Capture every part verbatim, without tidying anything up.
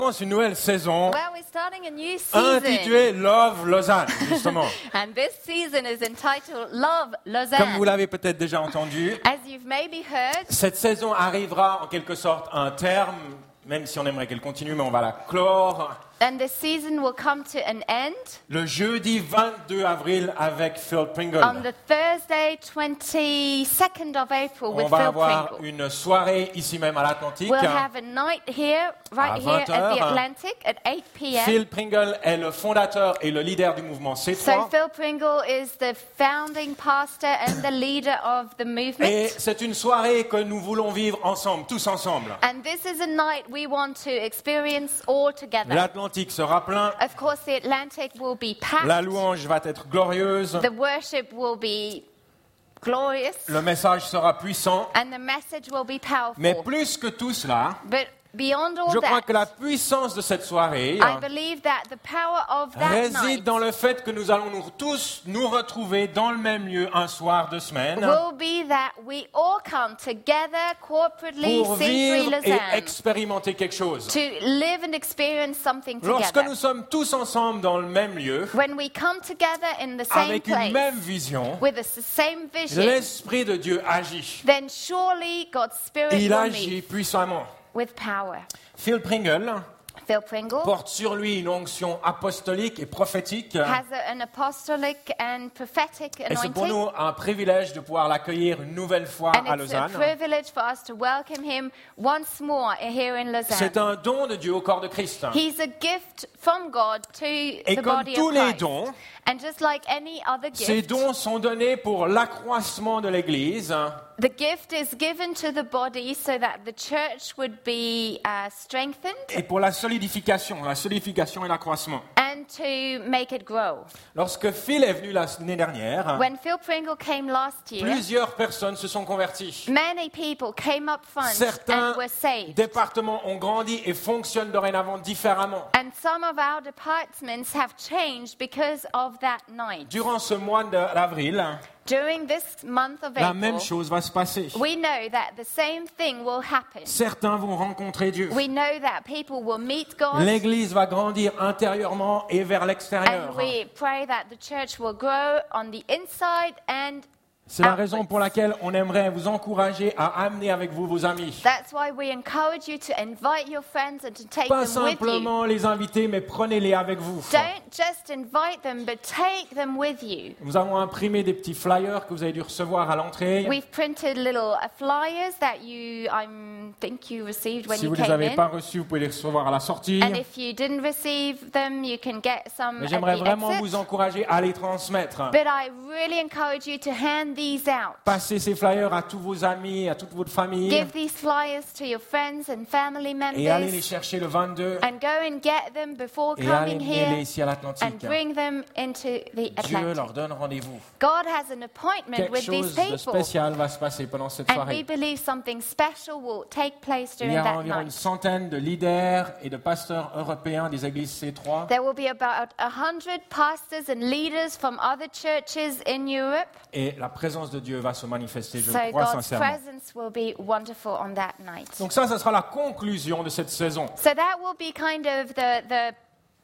commence une nouvelle saison Well, we're starting a new season. intitulée Love Lausanne, justement. And this season is entitled Love Comme Lausanne. vous l'avez peut-être déjà entendu, As you've maybe heard, cette saison arrivera en quelque sorte à un terme, même si on aimerait qu'elle continue, mais on va la clore. and the season will come to an end Le jeudi vingt-deux avril avec Phil Pringle. on the Thursday, twenty-second of April On with va Phil avoir Pringle. une soirée ici même à l'Atlantique. We'll have a night here, right À here at the vingt heures. Atlantic at eight p.m. Phil Pringle est le fondateur et le leader du mouvement C So trois. Phil Pringle is the founding pastor and the leader of the Et movement. c'est une soirée que nous voulons vivre ensemble, tous ensemble. And this is a night we want to experience all together. L'Atlantique sera plein, Of course, the Atlantic will be packed. la louange va être glorieuse, The worship will be glorious. le message sera puissant. And the message will be powerful. Mais plus que tout cela, But beyond all je crois that, que la puissance de cette soirée I believe that the power of that réside night dans le fait que nous allons nous tous nous retrouver dans le même lieu un soir de semaine will be that we all come together corporately, pour C three vivre et Lausanne, expérimenter quelque chose. to live and experience something Lorsque together. nous sommes tous ensemble dans le même lieu, When we come together in the same avec une place, même vision, with the same vision, l'Esprit de Dieu agit. then surely God's Spirit Il will agit move puissamment. with power. Phil Pringle Phil Pringle porte sur lui une onction apostolique et prophétique. has a, an apostolic and prophetic Et c'est pour anointing. nous un privilège de pouvoir l'accueillir une nouvelle fois And à it's a Lausanne. privilege for us to welcome him once more here in Lausanne. C'est un don de Dieu au corps de Christ. He's a gift from God to Et the comme body tous of les Christ. dons, And just like any other ces gift, dons sont donnés pour l'accroissement de l'Église the gift is given to the body so that the church would be uh, strengthened et pour la solidification, la solidification et l'accroissement. and to make it grow. Lorsque Phil est venu l'année dernière, When Phil Pringle came last year, plusieurs personnes se sont converties. many people came up front Certains and were saved. départements ont grandi et fonctionnent dorénavant différemment. And some of our departments have changed because of that night. Durant ce mois de- d'avril, During this month of la même April, chose va se passer. we know that the same thing will happen. Certains vont rencontrer Dieu. We know that people will meet God, L'Église va grandir intérieurement et vers l'extérieur. and we pray that the church will grow on the inside and C'est la raison outwards. pour laquelle on aimerait vous encourager à amener avec vous vos amis. That's why we encourage you to invite your friends and to take Pas them with you. simplement les inviter, mais prenez-les avec vous. Don't just invite them, but take them with you. Nous avons imprimé des petits flyers que vous avez dû recevoir à l'entrée. We've printed little uh, flyers that you, I think you received when Si you vous ne les came avez in. pas reçus, vous pouvez les recevoir à la sortie. And if you didn't receive them, you can get some Mais at j'aimerais the vraiment exit. vous encourager à les transmettre. But I really encourage you to hand these out. Passez ces flyers à tous vos amis, à toute votre famille. Give these flyers to your friends and family Et allez les members chercher le vingt-deux. and go and get them before Et allez coming les here ici à and l'Atlantique. bring them into the Dieu Atlantic. leur donne rendez-vous. God has an appointment Quelque with these chose de people, spécial va se passer pendant cette and we soirée. believe something special will take place Il during y a that environ une night. centaine de leaders et de pasteurs européens des églises C trois. There will be about a hundred pastors and leaders from other churches in Europe. Et la présence de Dieu va se manifester, je So le crois God's sincèrement. presence will be wonderful on that night. Donc ça, ça sera la conclusion de cette saison. So that will be kind of the the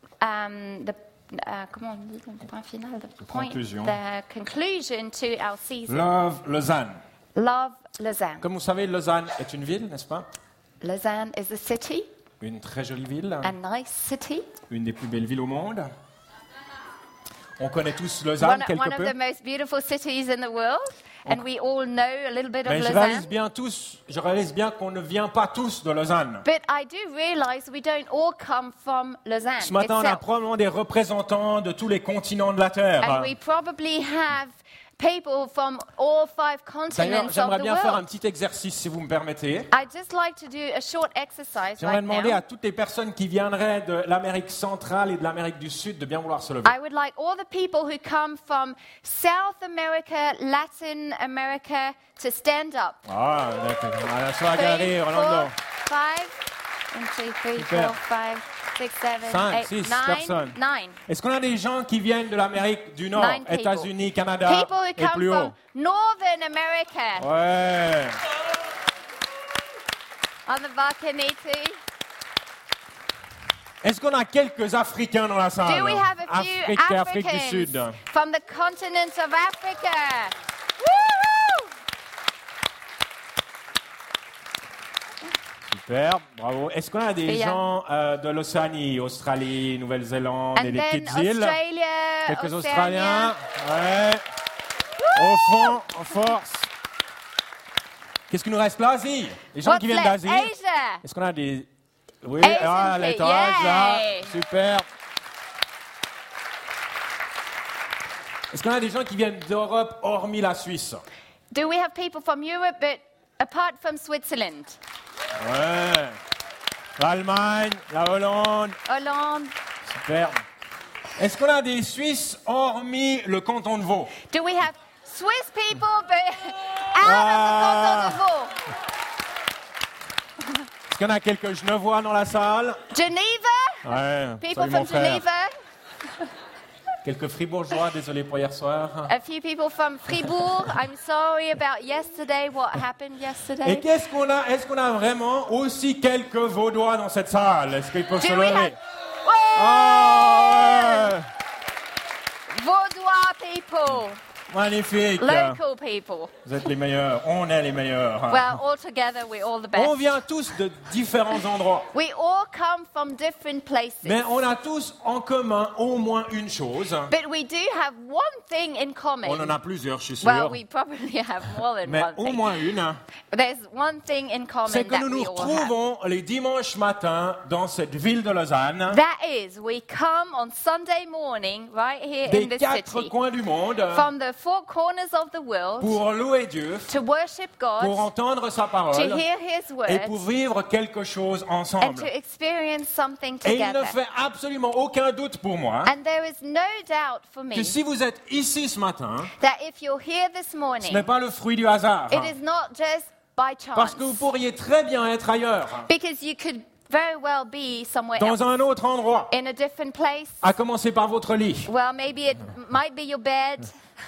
um, the uh, comment on dit le point final, the point, conclusion. the conclusion to our season. Love Lausanne. Love Lausanne. Comme vous savez, Lausanne est une ville, n'est-ce pas? Lausanne is a city, Une très jolie ville, a nice city, une des plus belles villes au monde. On connaît tous one, Lausanne one quelque of peu. the most beautiful cities in the world, and we all know a little bit of Mais je Lausanne. réalise bien tous, je réalise bien qu'on ne vient pas tous de Lausanne. But I do realize we don't all come from Lausanne Ce matin, on a itself. probablement des représentants de tous les continents de la Terre. And we probably have people from all five D'ailleurs, continents of j'aimerais the bien faire un world. petit exercice, si vous me permettez. I'd just like to do a short exercise J'aimerais right demander now. à toutes les personnes qui viendraient de l'Amérique centrale et de l'Amérique du Sud de bien vouloir se lever. I would like all the people who come from South America, Latin America to stand up. Ah, d'accord. Voilà, sur la Three, galerie, four, Orlando. five, one, two, three, Super. four, five, six, seven, Cinq, eight, six nine, personnes. nine. Est-ce qu'on a des gens qui viennent de l'Amérique du Nord, Nine people. États-Unis, Canada People who et come plus from haut? Northern America Ouais. on the balcony too. Est-ce qu'on a quelques Africains dans la salle? Do we have a few Afrique, Afrique du Sud. Africans from the continent of Africa? Woo-hoo! Super, bravo. Est-ce qu'on a des Et, euh, gens euh, de l'Océanie, Australie, Nouvelle-Zélande et And des then petites îles? Australia, Quelques Oceania. Australiens. Ouais. Au fond, en force. Qu'est-ce qui nous reste? L'Asie. Les gens What's qui viennent left? d'Asie. Asia. Est-ce qu'on a des... Oui, Asian ah, people, l'étage, là. yay. Super. Est-ce qu'on a des gens qui viennent d'Europe, hormis la Suisse? Do we have people from Europe, but apart from Switzerland? Ouais. L'Allemagne, la Hollande. Hollande. Super. Est-ce qu'on a des Suisses, hormis le canton de Vaud? Do we have Swiss people, but out Ah. of the canton de Vaud? Est-ce qu'on a quelques Genevois dans la salle? Geneva? Ouais. People salut mon from frère. Geneva? Quelques Fribourgeois, désolé pour hier soir. A few people from Fribourg. I'm sorry about yesterday, what happened Et yesterday. qu'est-ce qu'on a? Est-ce qu'on a vraiment aussi quelques Vaudois dans cette salle? Est-ce qu'ils peuvent se Do we lever? have Whoa! Ah ouais. Vaudois people, Magnifique. local people? Vous êtes les meilleurs. On est les meilleurs. Well, all together, we're all the On best. vient tous de différents endroits. We all come from different places. Mais on a tous en commun au moins une chose. But we do have one thing in common. On en a plusieurs, je suis sûr. Well, we probably have more than Mais one au thing. moins une. There's one thing in common C'est que that nous nous we all have. retrouvons les dimanches matins dans cette ville de Lausanne, That is, we come on Sunday morning right here des in this quatre city, coins du monde, from the four corners of the world, pour louer Dieu, to worship pour God, entendre sa to parole hear His et pour words, vivre quelque chose and ensemble. to experience something Et il ne together. fait absolument aucun doute pour moi And there is no doubt for que me si vous êtes ici ce matin, that if you're here this ce morning, n'est pas le fruit du hasard. it is not just by Parce chance, que vous pourriez très bien être ailleurs, because you could very well be somewhere dans else, un autre endroit, in a different place. à commencer par votre lit. Well, maybe it might be your bed.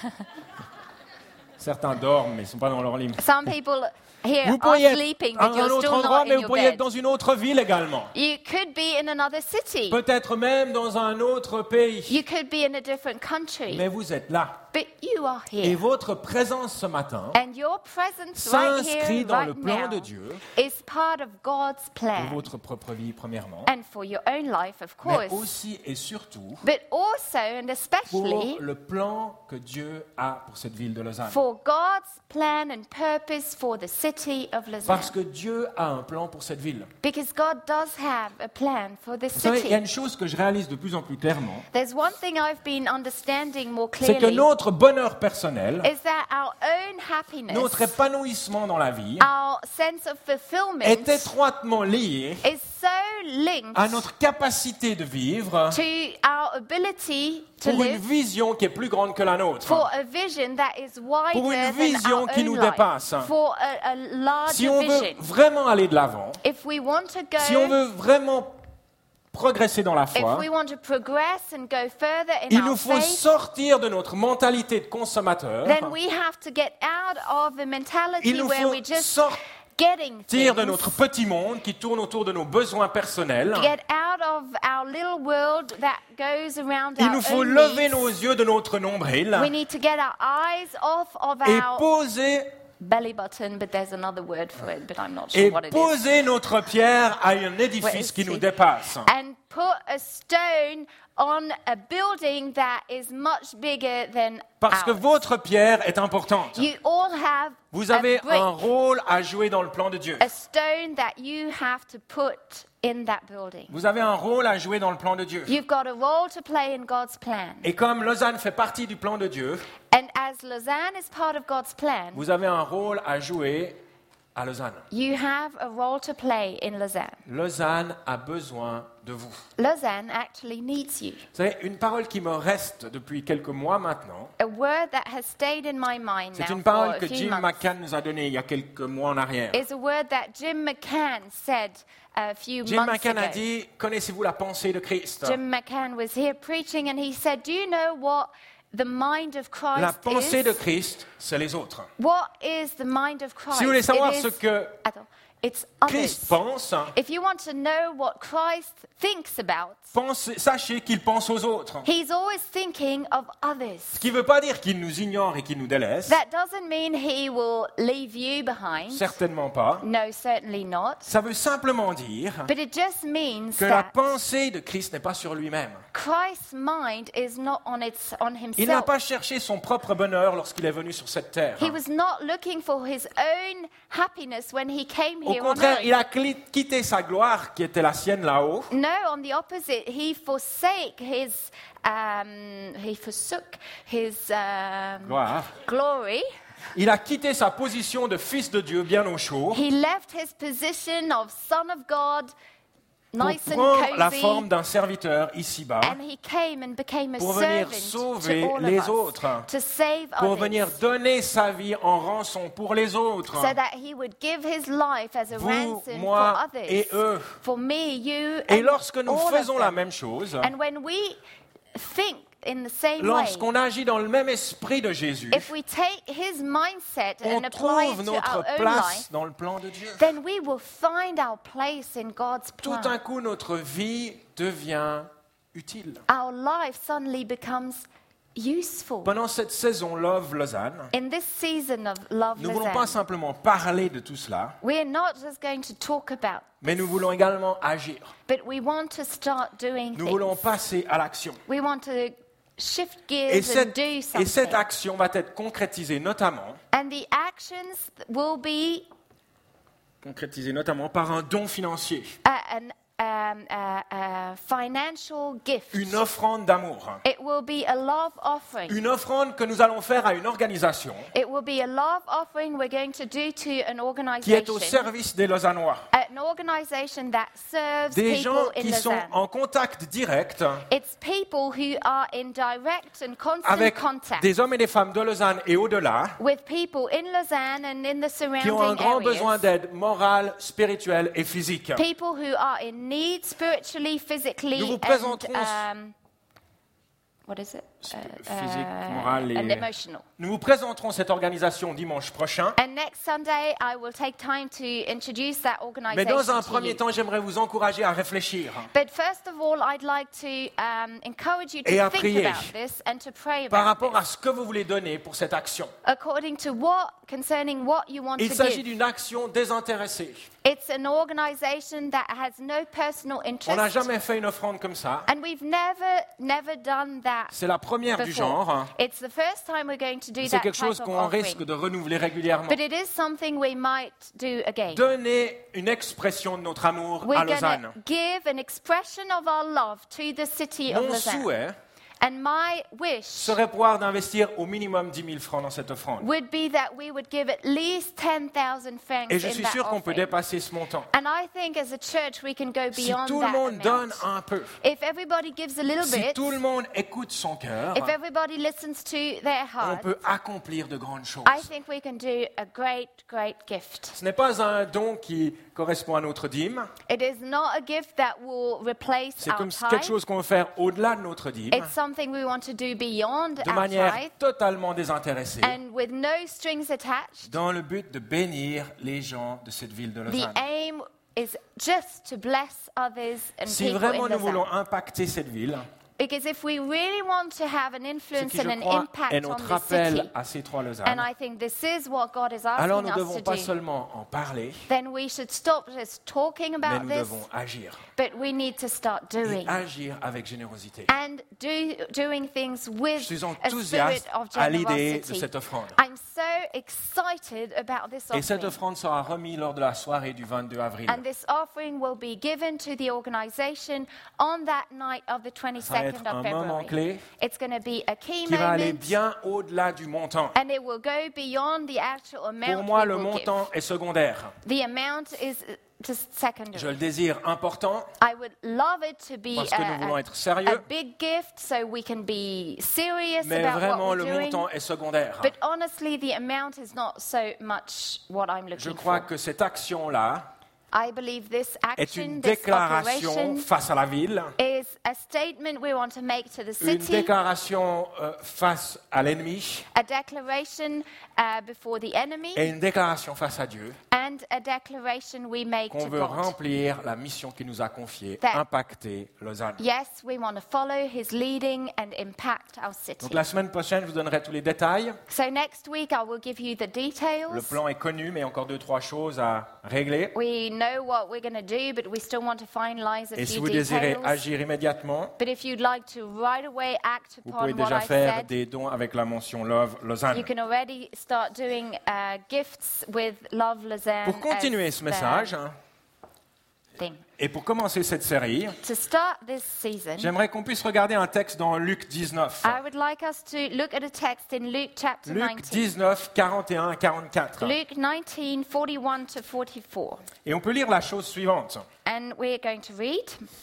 Certains dorment, mais ils ne sont pas dans leur lit. Some people here Vous are pourriez sleeping, être à but un you're autre still endroit, not mais in vous your pourriez être bed. dans une autre ville également. You could be in another city. Peut-être même dans un autre pays. You could be in a different country. Mais vous êtes là. But you are Et here. votre présence ce matin And your presence right s'inscrit here, dans le right plan now, de Dieu is part of God's pour plan. votre propre vie, premièrement, And for your own life, of mais course. aussi et surtout But also and pour especially le plan que Dieu a pour cette ville de Lausanne. for God's plan and purpose for the city of Lausanne. Parce que Dieu a un plan pour cette ville. Because God does have a plan for this Vous savez, il y a city. une chose que je réalise de plus en plus clairement, There's one thing I've been understanding more c'est que clearly. notre bonheur personnel, Is that our own happiness, notre épanouissement dans la vie, our sense of fulfillment, est étroitement lié is so linked à notre capacité de vivre to our ability to pour une live vision qui est plus grande que la nôtre. for a vision that is wider Pour une than vision our qui own nous life, dépasse. for a, a larger Si on veut vision. vraiment aller de l'avant, If we want to go, si on veut vraiment progresser dans la if foi, we want to progress and go further in il our nous faut faith, sortir de notre mentalité de consommateur. then we have to get out of the Il mentality nous where faut we just sortir getting de things, notre petit monde qui tourne autour de nos besoins personnels. get out of our little world that goes around Il our nous faut own lever needs. nos yeux de notre nombril We need to get our eyes off of et our poser, belly button, but there's another word for it, but I'm not et sure what it is. poser notre pierre à un Where édifice is qui she? nous dépasse. And put a stone on a building that is much bigger than Parce que ours. votre pierre est importante. You all have Vous a avez brick, un rôle à jouer dans le plan de Dieu. a stone that you have to put in that building. Vous avez un rôle à jouer dans le plan de Dieu. You've got a role to play in God's plan. Et comme Lausanne fait partie du plan de Dieu, And as Lausanne is part of God's plan, vous avez un rôle à jouer à Lausanne. you have a role to play in Lausanne. Lausanne a besoin de vous. Lausanne actually needs you. Vous savez, une parole qui me reste depuis quelques mois maintenant, A word that has stayed in my mind c'est now une for parole a que few Jim months McCann nous a donnée il y a quelques mois en arrière. is a word that Jim McCann said a few Jim months McCann a ago. dit, connaissez-vous la pensée de Christ? Jim McCann was here preaching and he said, do you know what the mind of Christ La pensée is? de Christ, c'est les autres. What is the mind of Christ? Si vous voulez savoir It ce is- que Attends. It's Christ others. pense, If you want to know what Christ thinks about, pense, sachez qu'il pense aux autres. he's always thinking of others. Ce qui ne veut pas dire qu'il nous ignore et qu'il nous délaisse. That doesn't mean he will leave you behind. Certainement pas. No, certainly not. Ça veut simplement dire But it just means que la that pensée de Christ n'est pas sur lui-même. Christ's mind is not on its on Il n'a himself. pas cherché son propre bonheur lorsqu'il est venu sur cette terre. He was not looking for his own happiness when he came Au here on contraire, earth. il a cli- quitté sa gloire qui était la sienne là-haut. No, on the opposite, he forsake his um, he forsook his um, Gloire. glory. Il a quitté sa position de fils de Dieu bien au chaud He left his position of son of God, pour nice and prendre la cozy, forme d'un serviteur ici-bas, and he came and became a pour venir servant sauver to all les of us, autres, to save pour others, venir donner sa vie en rançon pour les autres. so that he would give his life as a Vous, ransom moi for others, et eux. for me, you, Et and lorsque nous all faisons of la them. même chose, And when we think in the same way, lorsqu'on agit dans le même esprit de Jésus, if we take his mindset on and apply trouve it to notre our own place life, dans le plan de Dieu. then we will find our place in God's Tout plan. d'un coup, notre vie devient utile. Our life suddenly becomes useful. Pendant cette saison Love Lausanne, In this season of Love nous ne voulons pas Lausanne, simplement parler de tout cela, we're not just going to talk about, mais nous voulons également agir. but we want to start doing Nous voulons things. passer à l'action. We want to shift Et gears and cette, do et something. cette action va être concrétisée notamment, And the actions will be concrétisée notamment par un don financier, uh, an um, a, a financial gift. une offrande d'amour, It will be a love offering. une offrande que nous allons faire à une organisation It will be a love offering we're going to do to an qui est au organization. service des Lausannois. An organization that serves Des gens people in qui sont Lausanne. en contact direct It's people who are in direct and constant avec contact des hommes et des femmes de Lausanne et au-delà, with people in Lausanne and in the qui ont un surrounding grand besoin areas. d'aide morale, spirituelle et physique. People who are in need spiritually, physically, Nous vous and présenterons- um, what is it? Physique, Uh, morale and et... emotional. Nous vous présenterons cette organisation dimanche prochain. And next Sunday, I will take time to introduce that Mais organization dans un to premier you. temps, j'aimerais vous encourager à réfléchir, But first of all, I'd like to um, encourage you to Et à think prier. about this and to pray par about rapport à this ce que vous voulez donner pour cette action. according to what, concerning what you want Il to s'agit give. d'une action désintéressée. It's an organization that has no personal On n'a interest. jamais fait une offrande comme ça. And we've never, never done that C'est la première du before. genre. It's the first time we're going to do C'est that quelque type chose of qu'on risque offering. de renouveler régulièrement. But it is something we might do again. Donner une expression de notre amour We're à going Lausanne. to give an expression of our love to the city of Mon Lausanne. souhait And my wish serait pouvoir d'investir au minimum dix mille francs dans cette offrande. would be that we would give at least ten thousand francs Et je in suis that sûr qu'on peut offering. dépasser ce montant. And I think as a church we can go Si beyond tout le that monde donne amount. un peu, If everybody gives a little si bit, tout le monde écoute son cœur, if everybody listens to their on heart, peut accomplir de grandes choses. I think we can do a great, great gift. Ce n'est pas un don qui correspond à notre dîme. It is not a gift that will replace C'est our comme tithe. quelque chose qu'on veut faire au-delà de notre dîme, It's something we want to do beyond de our manière tithe totalement désintéressée, and with no strings attached. dans le but de bénir les gens de cette ville de The Lausanne. aim is just to bless others and Si people vraiment in nous voulons Lausanne. impacter cette ville, Because if we really want to have an ce influence qui, and je an crois, impact est on notre the appel city, à ces trois and Lausanne, I think this is what God is alors asking nous ne us devons to pas do, seulement en parler, then we should stop just talking mais about nous this, devons agir. but we need to start Et doing. agir avec générosité. And do, doing things Je with suis a enthousiaste spirit of à l'idée de generosity. cette offrande. I'm so excited about this Et cette offering. offrande sera remise lors de la soirée du vingt-deux avril. And this offering will be given to the organization on that night of the Ça va twenty-second être un of moment February. clé It's going to be a key qui va aller moment, bien au-delà du montant. and it will go beyond the actual amount Pour moi, we le will montant est secondaire. give. The amount is uh, just Je secondary. le désire important I would love it to be parce que nous a, voulons a, être a sérieux, big gift so we can be serious mais about vraiment what le we're doing. montant est secondaire. But honestly, the amount is not so much what I'm Je looking crois for. que cette action-là I believe this est action, une this déclaration operation, face à la ville is a statement we want to make to the une city, déclaration euh, face à l'ennemi a declaration uh, before the enemy, et une déclaration face à Dieu and a declaration we make qu'on to veut God. remplir la mission qu'il nous a confiée, That- impacter Lausanne. Yes, we want to follow his leading and impact our city. Donc la semaine prochaine, je vous donnerai tous les détails. So next week I will give you the Le details. plan est connu, mais il y a encore deux, trois choses à régler. We know what we're going to do, but we still want to finalize a Et si few vous désirez details. agir immédiatement, But if you'd like to right away act vous upon pouvez what déjà I faire said, des dons avec la mention Love Lausanne. you can already start doing uh, gifts with Love Lausanne Pour continuer as ce the message, hein, thing. et pour commencer cette série, To start this season, j'aimerais qu'on puisse regarder un texte dans Luc dix-neuf. I would like us to look at a text in Luke chapter Luc nineteen. dix-neuf, quarante et un à quarante-quatre. Luke nineteen, forty-one to forty-four. Et on peut lire la chose suivante. And we're going to read.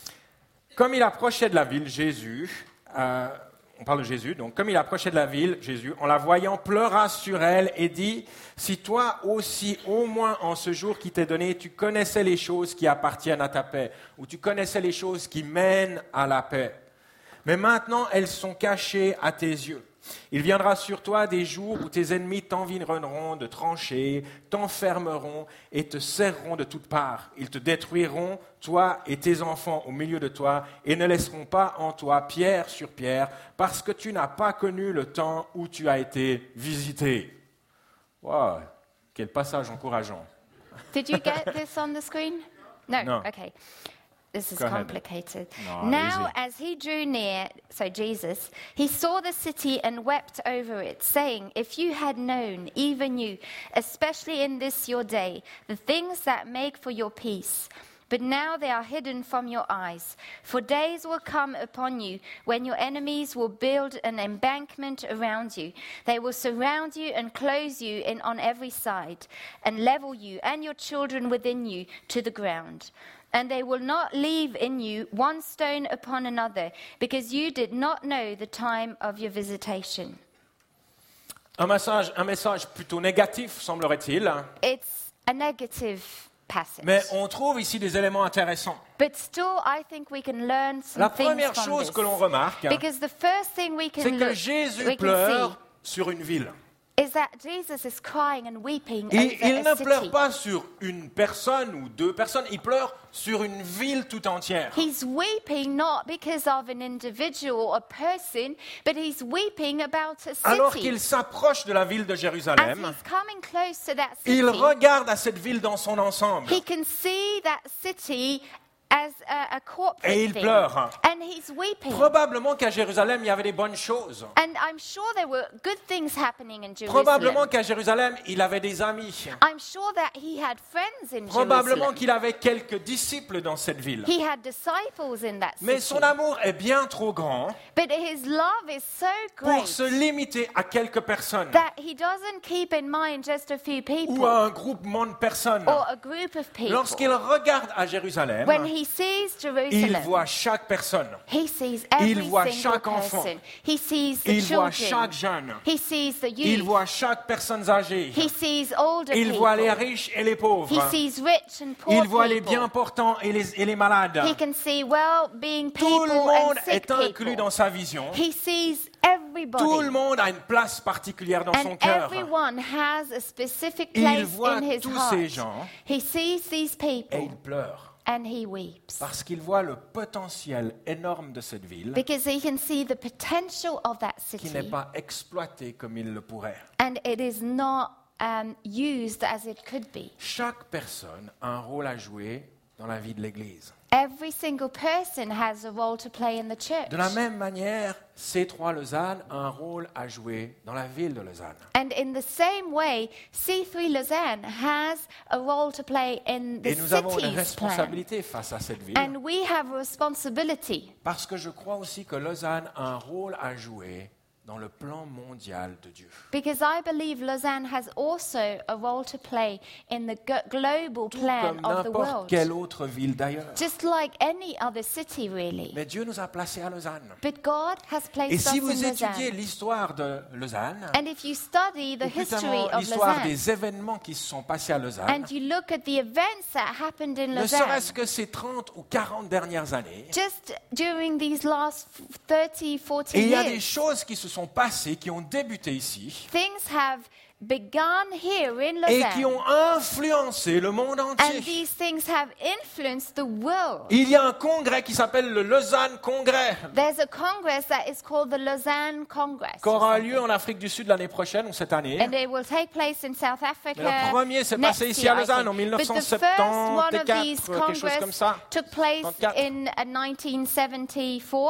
Comme il approchait de la ville, Jésus, euh, on parle de Jésus, donc comme il approchait de la ville, Jésus, en la voyant, pleura sur elle et dit, si toi aussi, au moins en ce jour qui t'est donné, tu connaissais les choses qui appartiennent à ta paix, ou tu connaissais les choses qui mènent à la paix, mais maintenant elles sont cachées à tes yeux. Il viendra sur toi des jours où tes ennemis t'environneront de tranchées, t'enfermeront et te serreront de toutes parts. Ils te détruiront, toi et tes enfants au milieu de toi, et ne laisseront pas en toi pierre sur pierre, parce que tu n'as pas connu le temps où tu as été visité. Wow, quel passage encourageant. Did you get this on the screen? No. No. Okay. This is Go ahead. complicated. No, now, easy. as he drew near, so Jesus, he saw the city and wept over it, saying, if you had known, even you, especially in this your day, the things that make for your peace, but now they are hidden from your eyes. For days will come upon you when your enemies will build an embankment around you. They will surround you and close you in on every side, and level you and your children within you to the ground. And they will not leave in you one stone upon another, because you did not know the time of your visitation. Un message, un message plutôt négatif, semblerait-il, It's a negative passage. mais on trouve ici des éléments intéressants. But still, I think we can learn some La things première from chose this. que l'on remarque, Because the first thing we can c'est que look, Jésus we can pleure sur une ville. see, is that Jesus is crying and weeping Et over il a ne city. pleure pas sur une personne ou deux personnes, il pleure sur une ville tout entière. He's weeping not because of an individual or a person, but he's weeping about a city. Alors qu'il s'approche de la ville de As Jérusalem, he's coming close to that city, il regarde à cette ville dans son ensemble. he can see that city as a, a corporate Et il thing. pleure. And he's weeping. Probablement qu'à Jérusalem, il y avait des bonnes choses. And I'm sure there were good things happening in Jerusalem. Probablement qu'à Jérusalem, il avait des amis. I'm sure that he had friends in Probablement Jerusalem. qu'il avait quelques disciples dans cette ville. He had disciples in that Mais city. son amour est bien trop grand But his love is so pour great se limiter à quelques personnes that he doesn't keep in mind just a few people ou à un groupement de personnes. or a group of people. Lorsqu'il regarde à Jérusalem, When he sees il Jerusalem, voit chaque personne. he sees every Il voit single chaque enfant. person. He sees the Il voit children. chaque jeune. He sees the Il youth. voit chaque personne âgée. He sees older Il people. voit les riches et les He pauvres. sees rich and poor Il voit les people. bien portants et les, et les malades. He can see well-being Tout people le monde and sick est inclus people. dans sa vision. He sees everybody. Tout le monde a une place particulière dans son And cœur. everyone has a specific Il place voit in his tous heart. ces gens He sees these Et people il pleure and he weeps. parce qu'il voit le potentiel énorme de cette ville Because he can see the potential of that qui n'est city pas exploité comme il le pourrait. and it is not um, used as it could be. Chaque personne a un rôle à jouer dans la vie de l'Église. Every single person has a role to play in the church. De la même manière, C trois Lausanne a un rôle à jouer dans la ville de Lausanne. And in the same way, C three Lausanne has a role to play in the Et nous avons une city's plan. responsabilité face à cette ville And we have a responsibility parce que je crois aussi que Lausanne a un rôle à jouer dans le plan mondial de Dieu. Because I believe Lausanne has also a role to play in the go- global Tout plan comme of the n'importe world. quelle autre ville d'ailleurs. Just like any other city, really. Mais Dieu nous a placés à Lausanne. But God has placed Et us si in vous étudiez Lausanne. l'histoire de Lausanne, And if you study the ou plus history tellement of l'histoire Lausanne, des événements qui se sont passés à Lausanne, and you look at the events that happened in ne Lausanne, serait-ce que ces trente ou quarante dernières années, just during these last thirty, forty et il y a des years, choses qui se sont passées, qui ont débuté ici, things have begun here in et Lausanne. qui ont influencé le monde And entier. these things have influenced the world. Il y a un congrès qui s'appelle le Lausanne Congrès, There's a congress that is called the Lausanne Congress. qui aura lieu en Afrique du Sud l'année prochaine ou cette année. And it will take place in South Africa. Mais le premier s'est next passé ici year, à I Lausanne think. en But the first one of soixante-quatorze, these quelque chose comme congress ça. took place soixante-quatre. in uh, nineteen seventy-four.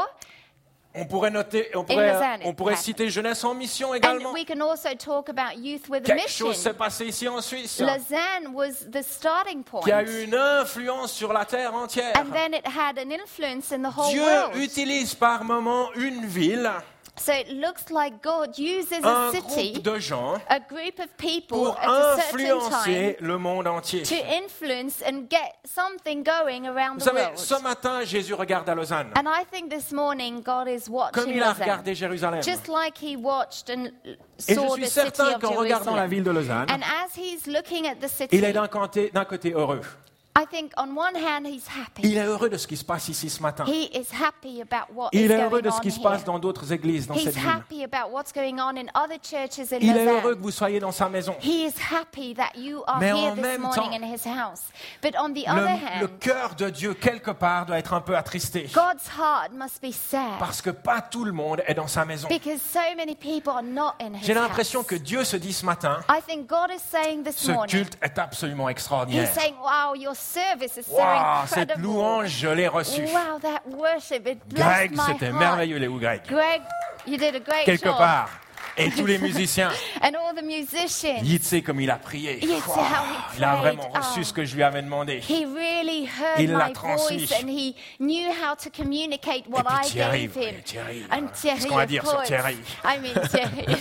On pourrait noter, on In pourrait, Lausanne, on pourrait it citer Jeunesse en mission également. And we can also talk about youth with a Quelque mission. chose s'est passé ici en Suisse, Lausanne was the starting point. qui a eu une influence sur la terre entière. And then it had an influence in the whole Dieu world. utilise par moment une ville, So it looks like God uses un a city, groupe de gens, a group of people pour at a certain time influencer le monde entier. to influence and get something going around Vous the savez, world. ce matin, Jésus regarde à Lausanne, And I think this morning God is comme watching il a Lausanne, regardé Jérusalem. just like he watched and Et je saw suis the city certain of qu'en regardant la Jerusalem. ville de Lausanne, And as he's looking at the city, il est d'un côté, d'un côté heureux. I think on one hand he's happy. Il est heureux de ce qui se passe ici ce matin. He is happy about what Il is est heureux going de ce on qui se passe here. dans d'autres églises dans He's cette ville. happy about what's going on in other churches in Il est heureux Lausanne. que vous soyez dans sa maison. He is happy that you are Mais here en this même morning temps, in his house. But on the other Le, le hand, cœur de Dieu, quelque part, doit être un peu attristé. God's heart must be sad Parce que pas tout le monde est dans sa maison. because so many people are not in his J'ai l'impression house. que Dieu se dit ce matin, I think God is saying this ce morning, culte est absolument he's extraordinaire. saying, wow, your service is so Waouh, cette incredible. louange, je l'ai reçue. Wow, that worship, it blessed Greg, my c'était heart. merveilleux, les ou Greg. Greg, you did a great Quelque job. part. Et tous les musiciens. And all the musicians, Yitzé, comme il a prié. Yitzé, Waouh, how he il a prayed. vraiment reçu Oh. ce que je lui avais demandé. he really heard Il l'a my transmis. voice and he knew how to communicate Et what puis I Thierry, gave him. oui, Thierry. And Thierry, Qu'est-ce qu'on va of dire sur course. Thierry? I mean Thierry.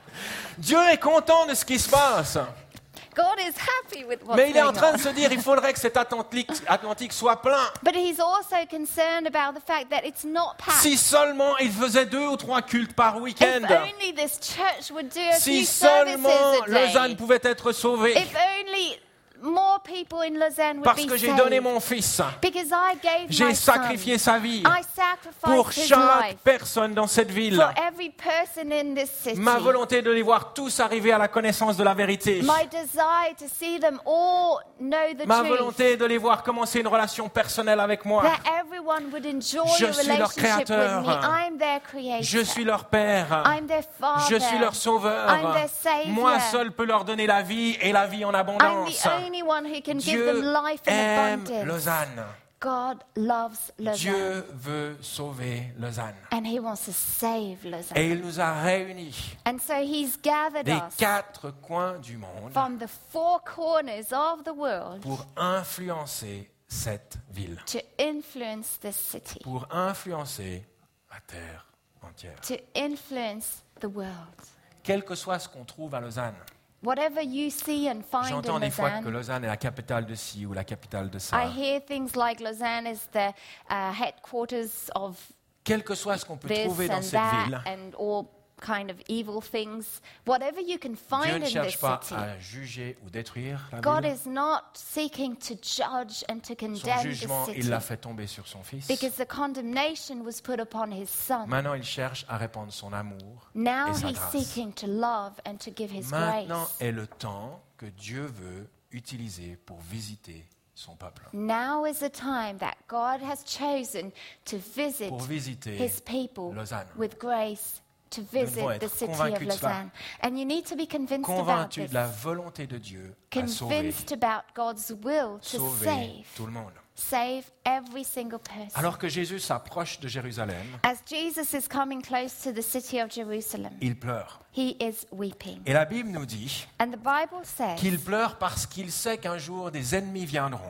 Dieu est content de ce qui se passe. God is happy with what's Mais il est en going train on. de se dire, il faudrait que cet Atlantique, Atlantique soit plein. But he's also concerned about the fact that it's not packed. Si seulement il faisait deux ou trois cultes par If week-end. only this church would do a Si few seulement services a day. Lausanne pouvait être sauvée. If only more people in Lausanne would Parce be que j'ai saved. donné mon fils. Because I gave J'ai my son. sacrifié sa vie I sacrificed pour his chaque life personne dans cette ville. for every person in this city. Ma volonté de les voir tous arriver à la connaissance de la vérité. My desire to see them all know the Ma truth. volonté de les voir commencer une relation personnelle avec moi. That everyone would enjoy Je a suis leur relationship créateur. with me. I'm their creator. Je suis leur père. I'm their father. Je suis leur sauveur. I'm their savior. Moi seul peux leur donner la vie et la vie en I'm abondance. the only one who can give Dieu them life in aime abundance. Lausanne. God loves Lausanne. Dieu veut sauver Lausanne. And he wants to save Lausanne. Et il nous a réunis And so he's gathered des us quatre coins du monde from the four corners of the world pour influencer cette ville, to influence this city, pour influencer la terre entière. to influence the world. Quel que soit ce qu'on trouve à Lausanne, Whatever you see and find j'entends in des fois que Lausanne, Lausanne est la capitale de ci ou la capitale de I ça. hear things like Lausanne is the uh, headquarters of Quel que soit ce qu'on peut this trouver dans and cette that ville, and all kind of evil things. Whatever you can find Dieu in ne this cherche pas city, à juger ou détruire la God ville. is not seeking to judge and to Son condemn the jugement, il city l'a fait tomber sur son fils. because the condemnation was put upon his son. Maintenant, il cherche à répandre son amour Now et sa he's grâce. seeking to love and to give his Maintenant grace. est le temps que Dieu veut utiliser pour visiter son peuple. Now is the time that God has chosen to visit Pour visiter his people Lausanne. with grace, to Nous visit devons the être city of convaincus de cela. Lausanne. And you need to be convinced about Convaincu this. de la volonté de Dieu à sauver, Convinced about God's will to sauver save. tout le monde. Save every single person. Alors que Jésus s'approche de Jérusalem, As Jesus is coming close to the city of Jerusalem, il pleure. he is weeping. Et la Bible nous dit And the Bible says qu'il pleure parce qu'il sait qu'un jour des ennemis viendront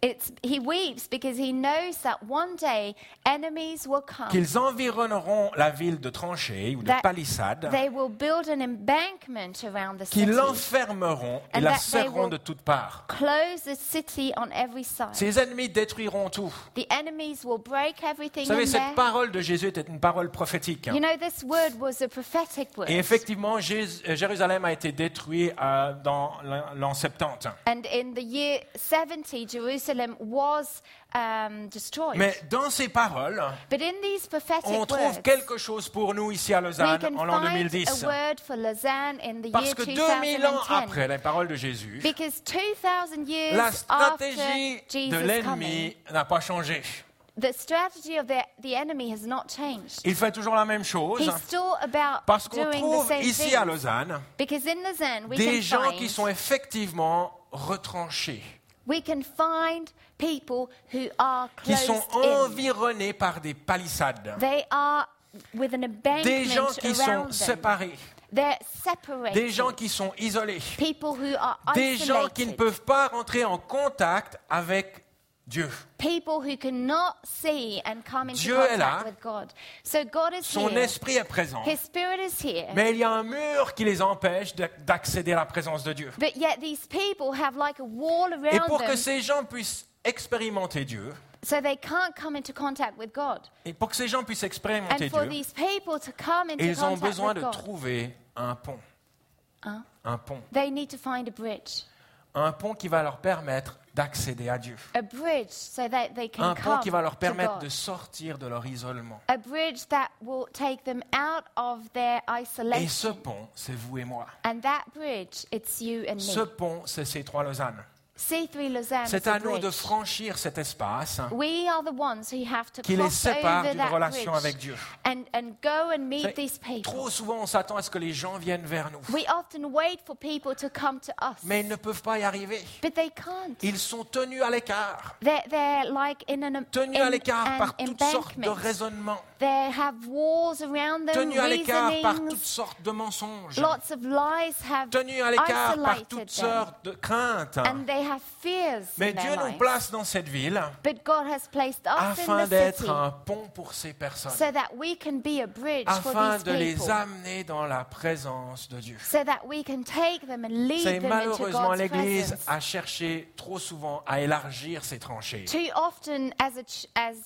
It's, he weeps because he knows that one day enemies will come. qu'ils environneront la ville de tranchées ou de That palissades, they will build an embankment around the qu'ils city, l'enfermeront et And la that they serreront will- de toutes parts. close the city on every side. Ses ennemis détruiront tout. The enemies will break everything Vous savez, in cette there. parole de Jésus était une parole prophétique. You know, this word was a prophetic word. Et effectivement, Jés- Jérusalem a été détruit euh, dans l'an l'an soixante-dix. And in the year seventy, Jerusalem was um, destroyed. Mais dans ces paroles, But in these prophetic on trouve words, quelque chose pour nous ici à we Lausanne can en l'an deux mille find dix. a word for Lausanne in the Parce year que deux mille ans twenty ten. après les paroles de Jésus, Because two thousand years la after stratégie de Jesus coming, l'ennemi n'a pas changé. the strategy of the, the enemy has not changed. Il fait toujours la même chose. He's still about Parce qu'on doing the trouve same ici à thing. Lausanne Because in Lausanne, we des can gens find qui sont effectivement retranchés, we can find people who are qui closed sont in. environnés par des palissades, They are with an des gens embankment qui sont around them. séparés, They're separated. des gens qui sont isolés, People who are des gens qui ne isolated. peuvent pas rentrer en contact avec Dieu. People who cannot see and come into Dieu est là. contact with God. So God is Son here. esprit est présent, His spirit is here. mais il y a un mur qui les empêche d'ac- d'accéder à la présence de Dieu. But yet these people have like a wall Et around pour que them, ces gens puissent expérimenter Dieu, so they can't come into contact with God. et pour que ces gens puissent And expérimenter for Dieu, these people to come into ils ont contact besoin with de God, trouver un pont. Hein? Un pont. they need to find a bridge. Un pont qui va leur permettre d'accéder à Dieu. A bridge so that they can Un pont come qui va leur to permettre God. de sortir de leur isolement. A bridge that will take them out of their Et ce isolation. pont, c'est vous et moi. And that bridge, it's you and Ce me. pont, c'est C trois Lausanne. C three Lausanne C'est is a à nous de bridge. franchir cet espace We are the ones who have to qui les cross sépare over d'une that relation bridge avec Dieu. and, and go and Vous meet savez, these people. Trop souvent, on s'attend à ce que les gens viennent vers nous. We often wait for people to come to us, Mais ils ne peuvent pas y arriver. but they can't. Ils sont tenus à l'écart. They're, they're like in an, Tenus à in l'écart an par toutes sortes de embankment. raisonnements. They have walls around them, Tenus à l'écart par toutes reasonings, sortes de mensonges. lots of lies have Tenus à l'écart par isolated toutes them, sortes de craintes. and they have fears Mais in Dieu their nous lives. place dans cette ville But God has placed us afin in the d'être city un pont pour ces personnes, so that we can be a bridge for afin these de les people, amener dans la présence de Dieu. so that we can take them and lead C'est them into malheureusement God's l'Église presence. a cherché trop souvent à élargir ses tranchées. Too often, as a ch- as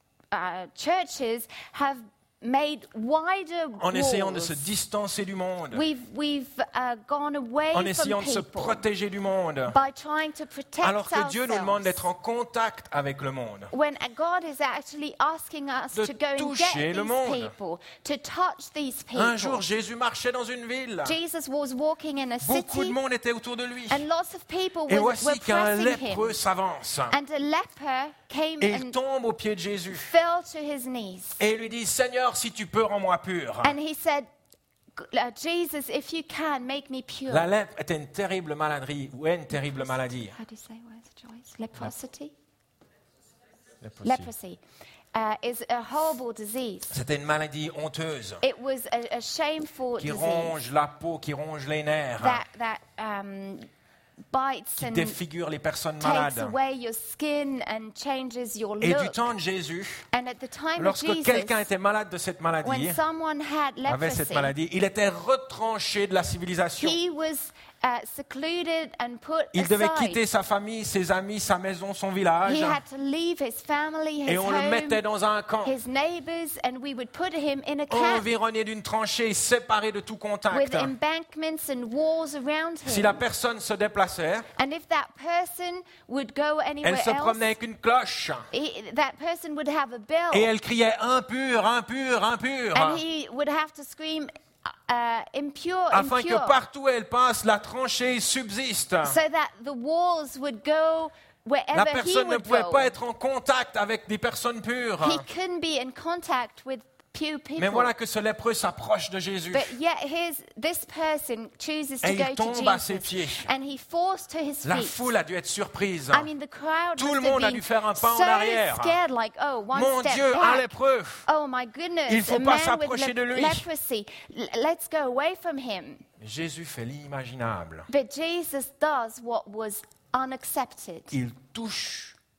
uh, churches have made wider En essayant de se walls, distancer du monde, we've we've uh, gone away en from essayant de se people protéger du monde, by trying to protect alors que Dieu nous demande ourselves. d'être en contact avec le monde. When God is actually asking us De to go and toucher get le these monde. people, to touch these people. Un jour, Jésus marchait dans une ville. Jesus was walking in a Beaucoup de city, monde était autour de lui. and lots of people Et were, were voici qu'un pressing lépreux him. s'avance. And a leper came Et il and tombe aux pieds de Jésus. fell to his knees. Et il lui dit, Seigneur, si tu peux, rends-moi pur. And he said, uh, Jesus, if you can, make me pure. La lèpre était une terrible maladie, ou est une terrible maladie. How do you say words, Joyce? Leprosity? Leprosy. Leprosy uh, is a horrible disease. C'était une maladie honteuse It was a, a shameful qui disease ronge la peau, qui ronge les nerfs, that, that um, bites qui and défigure les personnes takes malades. away your skin and changes your Et du look. temps de Jésus, And at the time of lorsque Jesus, quelqu'un était malade de cette maladie, when someone had avait cette leprosy, maladie, il était retranché de la civilisation. he was uh, secluded and put Il devait aside. quitter sa famille, ses amis, sa maison, son village, He had to leave his family, his et on le home, mettait dans un camp, his neighbors, and we would put him in a camp environné d'une tranchée, séparé de tout with contact. embankments and walls around Si him. la personne se déplaçait, And if that person would go elle anywhere se promenait else, avec une cloche he, that person would have a bell, et elle criait impur, impur, impur, and he would have to scream, uh, impure, afin impure, que partout où elle passe, la tranchée subsiste. so that the walls would go wherever La he personne ne would pouvait go. pas être en contact avec des personnes pures. He couldn't be in contact with pure people. Mais voilà que ce lépreux s'approche de Jésus. But yet his, this person chooses to Et go il to tombe à ses Jesus, pieds. and he falls to his La feet. foule a dû être surprise. I mean, the crowd Tout must le monde have a been dû faire un pas en so arrière. scared, like, oh, one Mon step Dieu, un back. lépreux. Oh my goodness, Il faut a pas man s'approcher with de lep- lui. leprosy. L- let's go away from him. Jésus fait l'imaginable. But Jesus does what was unaccepted. Il touche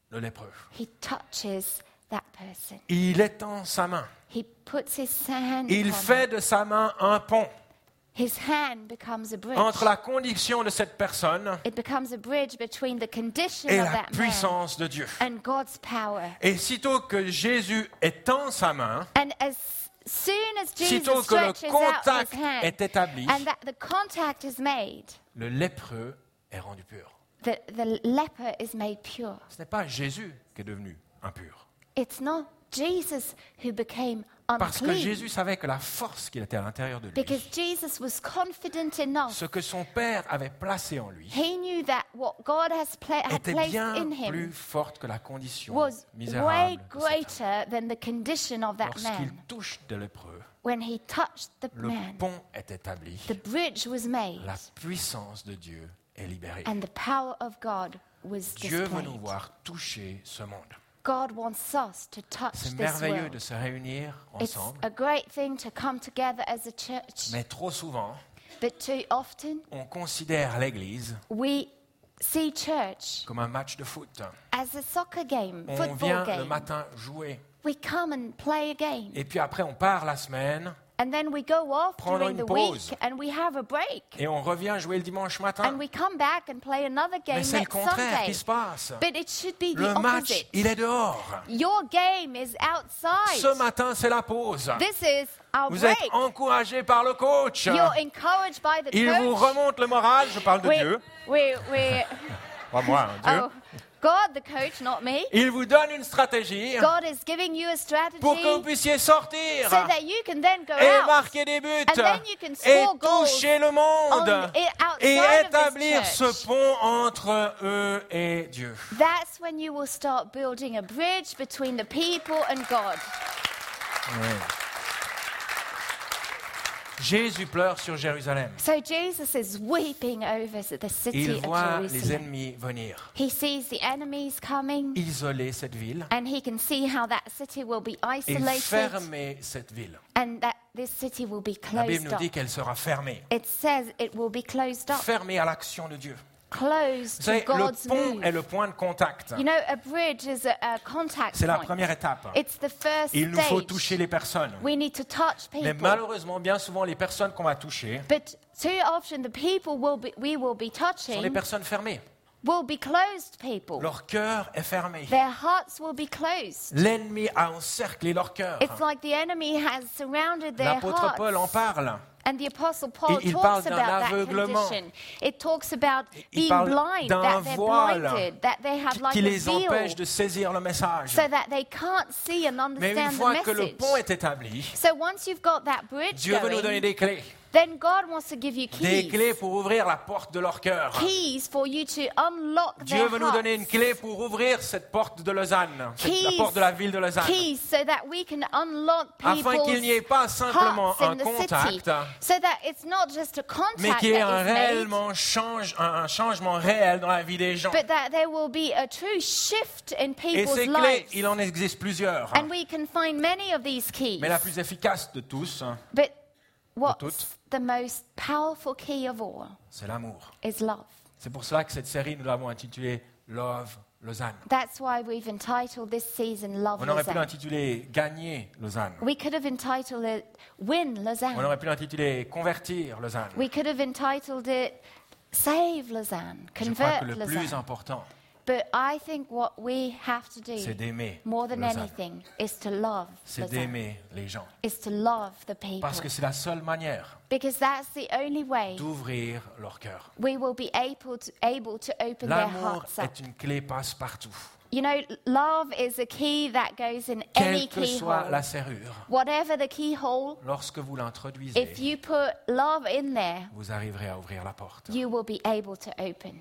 le lépreux. He touches that person. Il étend sa main. He puts his hand Il upon fait him. de sa main un pont His hand becomes a bridge. entre la condition de cette personne It becomes a bridge between the condition et of la that man puissance de Dieu. and God's power. Et sitôt que Jésus étend sa main, And as soon as Jesus sitôt que le stretches out his contact hand est établi, and that the contact is made, le lépreux est rendu pur. the, the leper is made pure. Ce n'est pas Jésus qui est devenu impur. It's not Jesus who became Parce que unclean, Jésus savait que la force qu'il était à l'intérieur de lui, because Jesus was confident enough. ce que son Père avait placé en lui, He knew that what God has pla- had était placed bien in plus him forte que la condition was way misérable de cet homme. greater than the condition of that Lorsqu'il man. touche de lépreux, When he touched the le man, pont est établi, the bridge was made la puissance de Dieu est libérée. and the power of God was Dieu veut nous displayed. voir toucher ce monde. God wants us to touch C'est this merveilleux world. de se réunir It's ensemble, a great thing to come together as a church, mais trop souvent, but too often on considère l'Église we see church comme un match de foot. as a soccer game, On football vient le game. matin jouer, We come and play a game, et puis après on part la semaine, and then we go off prendre during une the pause. week and we have a break, et on revient jouer le dimanche matin. and we come back and play another game Mais c'est le next contraire Sunday. qui se passe. But it should be the Le match, opposite. il est dehors. Your game is outside. Ce matin, c'est la pause. This is our Vous êtes break. encouragé par le coach. You're encouraged by the Il vous coach. remonte le moral. Je parle de we, Dieu. we, we, Pas moi, hein, Dieu. oh, God, the coach, not me. Il vous donne une stratégie God is giving you a strategy pour que vous puissiez sortir so that you can then go et out marquer des buts and then you can et score goals toucher le monde on it outside et of this établir church. ce pont entre eux et Dieu. That's when you will start building a bridge between the people and God. Jésus pleure sur Jérusalem. So Jesus is weeping over the city Il of voit les Jerusalem. ennemis venir, He sees the enemies coming, isoler cette ville and he can see how that city will be et isolated fermer cette ville. and that this city will be La Bible closed nous up. dit qu'elle sera fermée, It says it will be closed up, fermée à l'action de Dieu. closed Vous savez, to le God's pont move. est le point de contact. You know, a bridge is a, a contact C'est la point. première étape. It's the first Il nous faut stage. toucher les personnes. We need to touch Mais people. malheureusement, bien souvent, les personnes qu'on va toucher But too often the people will be, we will be sont des touching personnes fermées. will be closed people. Leur cœur est fermé. Their hearts will be closed. L'ennemi a encerclé leur cœur. It's like the enemy has surrounded their L'apôtre Paul en hearts. parle. And the Apostle Paul Il- il talks parle d'un about that aveuglement. condition. It talks about Il being parle blind, d'un that they're voile blinded, that they have qui, like qui a les empêche veil, de saisir le message. so that they can't see and Mais une understand fois the que le message. pont est établi, So once you've got that bridge Dieu veut nous donner going, des clés. then God wants to give you Des clés keys. pour ouvrir la porte de leur cœur. Keys for you to unlock Dieu their veut nous donner une hearts. clé pour ouvrir cette porte de Lausanne, cette- la Keys, porte de la ville de Lausanne, keys so that we can unlock afin qu'il n'y ait people's pas simplement hearts in un the city. contact, So that it's not just a mais contact qu'il y ait un, that is made, réellement change, un, un changement réel dans la vie des gens. but that there will be a true shift in Et people's ces clés, lives. il en existe plusieurs. And we can find many of these keys. Mais la plus efficace de tous, But what's toutes. the most powerful key of all c'est l'amour. is love. C'est pour cela que cette série, nous l'avons intitulée Love Lausanne. That's why we've entitled this season Love On aurait pu Lausanne. l'intituler Gagner Lausanne. We could have entitled it Win On Lausanne. aurait pu l'intituler Convertir Lausanne. We could have entitled it Save Lausanne, Je crois Convert que le plus Lausanne. important, But I think what we have to do c'est d'aimer more than Lausanne. anything is to love C'est Lausanne, d'aimer les gens. is to love the people. Parce que c'est la seule manière Because that's the only way d'ouvrir leur cœur. we will be able to, able to open their L'amour hearts up. est une clé passe-partout. You know, love is a key that goes in any Quelle que soit keyhole. la serrure, Whatever the keyhole, lorsque vous l'introduisez, if you put love in there, vous arriverez à ouvrir la porte. you will be able to open.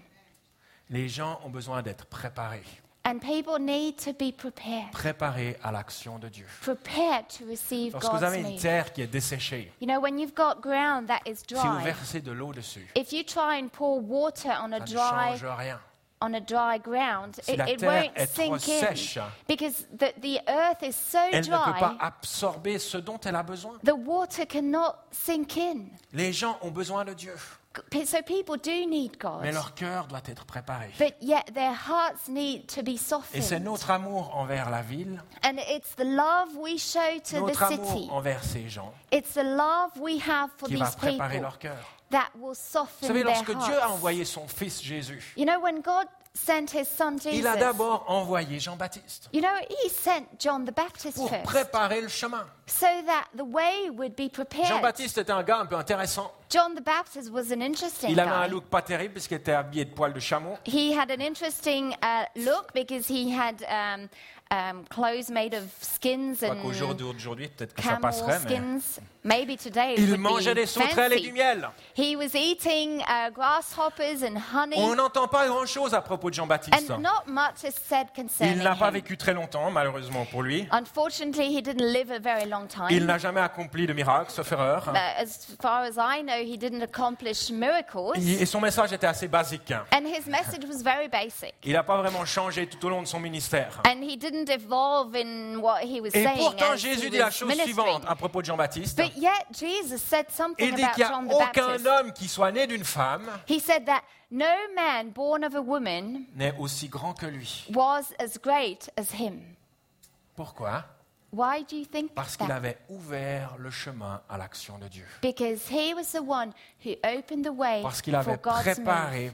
Les gens ont besoin d'être préparés. And people need to be prepared. Préparés à l'action de Dieu. Prepared to receive Lorsque vous God's avez une move. terre qui est desséchée, You know, when you've got ground that is si vous dry, versez de l'eau dessus, if you try and pour water on a ça ne dry change rien. on a dry ground, Si it, la it terre won't est trop sink in sèche, because the, the earth is so Elle ne peut pas dry, absorber ce dont elle a besoin. the water cannot sink in. Les gens ont besoin de Dieu. So people do need God. Mais leur cœur doit être préparé. But yet their hearts need to be Et c'est softened. notre amour envers la ville, And it's the love we show to the notre amour city. envers ces gens It's the love we have for qui va these préparer people leur cœur. that will Vous soften savez, their lorsque Dieu a hearts. envoyé son fils Jésus, You know, when God sent his son il a Jesus, d'abord envoyé Jean-Baptiste you know, he sent John the Baptist pour first préparer le chemin. so that the way would be prepared. Jean-Baptiste était un gars un peu intéressant. John the Baptist was an interesting Il avait un guy. look pas terrible puisqu'il était habillé de poils de chameau. He had an interesting uh, look because he had um, um, clothes made of skins Pas and qu'aujourd'hui, aujourd'hui, peut-être que ça camel passerait, mais skins. Maybe today it il would mangeait be des sauterelles et du fancy. miel. He was eating uh, grasshoppers and honey, On n'entend pas grand-chose à propos de Jean-Baptiste. and not much is said Il concerning n'a pas him. vécu très longtemps, malheureusement pour lui. Unfortunately, he didn't live a very long time. Il n'a jamais accompli de miracle, sauf erreur. Uh, as far as I know, he didn't accomplish miracles. Et son message était assez basique. And his message was very basic. Il n'a pas vraiment changé tout au long de son ministère. And he didn't evolve in what he was Et saying pourtant, as he Jésus dit la was chose ministering. suivante à propos de Jean-Baptiste. But yet Jesus said something Il dit about qu'il n'y a John the aucun Baptist. homme qui soit né d'une femme He said that no man born of a woman n'est aussi grand que lui. was as great as him. Pourquoi? Why do you think Parce qu'il that? avait ouvert le chemin à l'action de Dieu. Because he was the one who opened the way Parce qu'il for avait God's move. préparé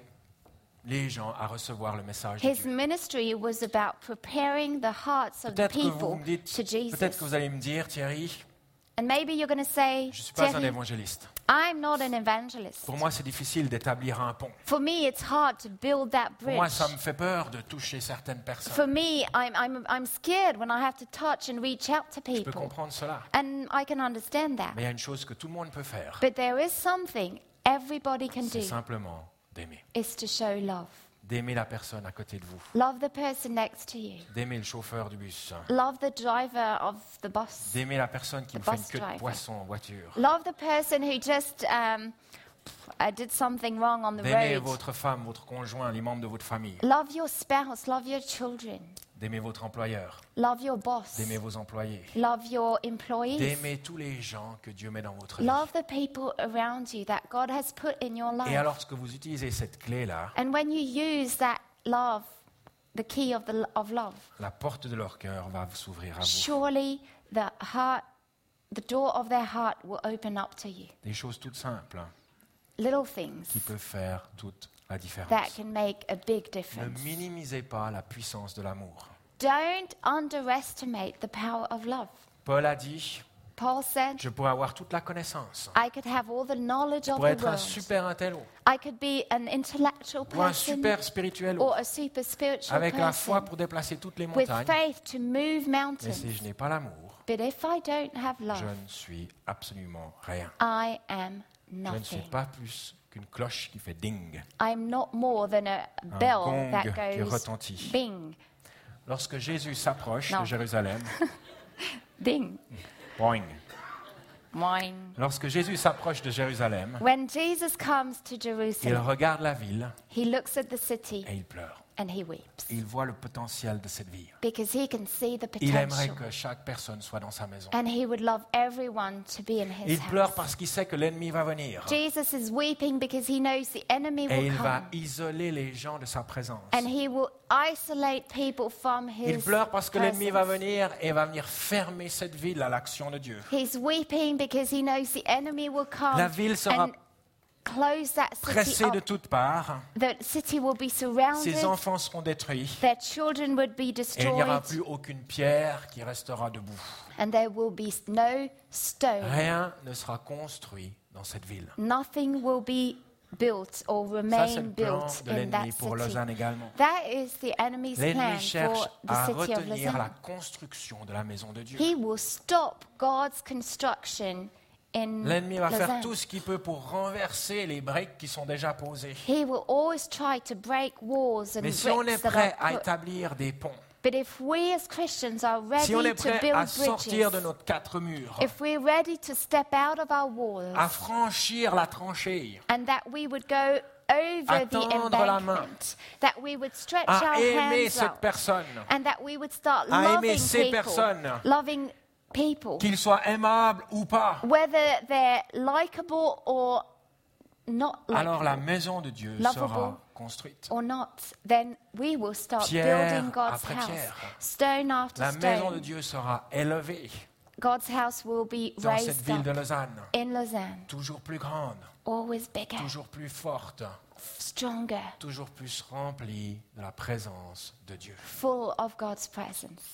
les gens à recevoir le message de His Dieu. ministry was about preparing the hearts of the Peut-être que vous people me dites, to Jesus. peut-être que vous allez me dire, Thierry, And maybe you're going to say, je ne suis pas un Thierry, évangéliste. I'm not an evangelist. Pour moi, c'est difficile d'établir un pont. For me, it's hard to build that Pour moi, bridge. ça me fait peur de toucher certaines For personnes. me, I'm, I'm, I'm scared when I have to touch and reach out to Je peux people. comprendre cela. And I can understand that. Mais il y a une chose que tout le monde peut faire. But there is something everybody can C'est do, simplement d'aimer. is to show love. D'aimer la personne à côté de vous. Love the person next to you. D'aimer le chauffeur du bus. Love the driver of the bus. D'aimer la personne qui The me fait une bus queue de driver. poisson en voiture. Love the person who just um, uh, did something wrong on the D'aimer road. votre femme, votre conjoint, les membres de votre famille. Love your spouse. Love your children. D'aimer votre employeur. Love your boss. D'aimer vos employés. Love your employees. D'aimer tous les gens que Dieu met dans votre vie. Love the people around you that God has put in your life. Et alors, lorsque vous utilisez cette clé-là, And when you use that love, the key of, the, of love, la porte de leur cœur va s'ouvrir à vous. surely the heart, the door of their heart will open up to you. Des choses toutes simples hein, Little things qui peuvent faire toute la différence. that can make a big Ne difference. minimisez pas la puissance de l'amour. Don't underestimate the power of love. Paul a dit, Paul said, je pourrais avoir toute la connaissance. I could have all the knowledge Je of pourrais the être un world. super intello I could be an intellectual ou un person super spirituel or a super spiritual avec la foi person pour déplacer toutes les with montagnes. faith to move Mais mountains. si je n'ai pas l'amour, But if I don't have je love, ne suis absolument rien. I am Je ne suis nothing. pas plus qu'une cloche qui fait ding. I'm not more than a Un bell gong that qui goes retentit. bing, Lorsque Jésus s'approche Non. de Jérusalem, ding, boing. wine. Lorsque Jésus s'approche de Jérusalem, When Jesus comes to il Jerusalem, regarde la ville he looks at the city et il pleure. and he weeps Il voit le potentiel de cette ville. because he can see the Il aimerait potential. que chaque personne soit dans sa maison. And he would love everyone to be in his Il pleure house. parce qu'il sait que l'ennemi va venir. Jesus is weeping because he knows the enemy Et will il va come. isoler les gens de sa présence. And he will isolate people from Il his pleure parce que l'ennemi va presence. venir et va venir fermer cette ville à l'action de Dieu. He's weeping because he knows the enemy will come La ville sera and close that city pressée de up. toutes parts. The city will be surrounded. Ses enfants seront détruits. Their children would be Et il n'y aura destroyed. plus aucune pierre qui restera debout. And there will be no stone. Rien ne sera construit dans cette ville. Nothing will be built or Ça, c'est remain le plan built de in that l'ennemi pour city. Lausanne également. That is the enemy's plan L'ennemi cherche for the à city of retenir la Lausanne. construction de la maison de Dieu. He will stop God's construction in L'ennemi va faire Lausanne. tout ce qu'il peut pour renverser les briques qui sont déjà posées. He will always try to break walls and Mais si on est bricks that prêt are à put. établir des ponts, But if we as Christians are ready si on est to prêt build à sortir de bridges, nos quatre murs, if we're ready to step out of our walls, à franchir la tranchée, and that we would go over à the tendre la main, embankment, that we would stretch à our aimer hands cette out, personne, and that we would start à aimer loving ces people, personnes, loving people, qu'ils soient aimables ou pas, whether they're likable or not alors la likely maison de Dieu Lovable. sera construite. or not, then we will start Pierre building God's après house, pierre. stone after La maison de stone. Dieu sera élevée God's house will be dans cette raised ville de up Lausanne, in Lausanne, toujours plus grande, always bigger, toujours plus forte, stronger, toujours plus remplie de la présence de Dieu. full of God's presence.